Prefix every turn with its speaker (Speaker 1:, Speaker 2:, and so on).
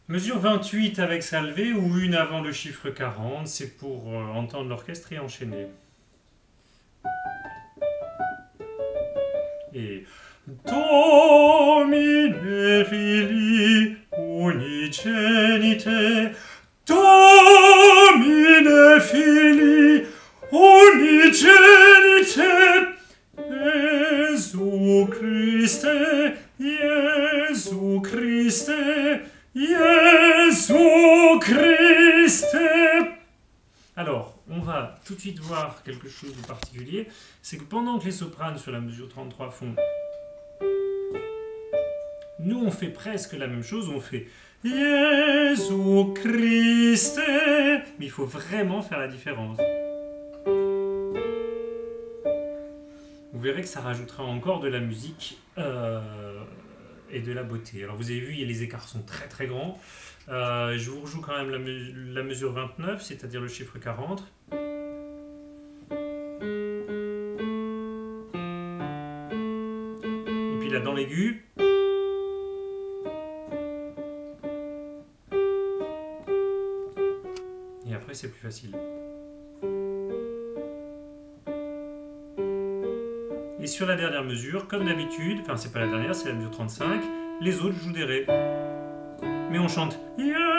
Speaker 1: Mesure 28 avec salvé ou une avant le chiffre 40, c'est pour entendre l'orchestre et enchaîner. Et Domine Fili Unicenite Domine Fili Unicenite Jésus Christe Jésus Christe Jésus Christe. Alors, on va tout de suite voir quelque chose de particulier, c'est que pendant que les sopranes sur la mesure 33 font, nous on fait presque la même chose, on fait Jésus Christ, mais il faut vraiment faire la différence. Vous verrez que ça rajoutera encore de la musique et de la beauté. Alors vous avez vu, les écarts sont très très grands. Je vous rejoue quand même la mesure 29, c'est-à-dire le chiffre 40. Et puis là, dans l'aigu. Et après, c'est plus facile. Et sur la dernière mesure, comme d'habitude, enfin c'est pas la dernière, c'est la mesure 35, les autres jouent des ré. Mais on chante Jésus